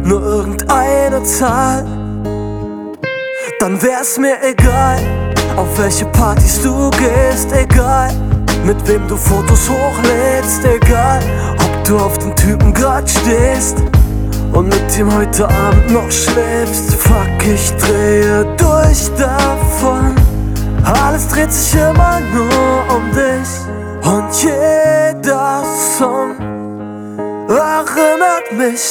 nur irgendeine Zahl. Dann wär's mir egal, auf welche Partys du gehst, egal mit wem du Fotos hochlädst, egal ob du auf den Typen grad stehst und mit ihm heute Abend noch schläfst. Fuck, ich drehe durch davon. Alles dreht sich immer nur um dich und jeder Song erinnert mich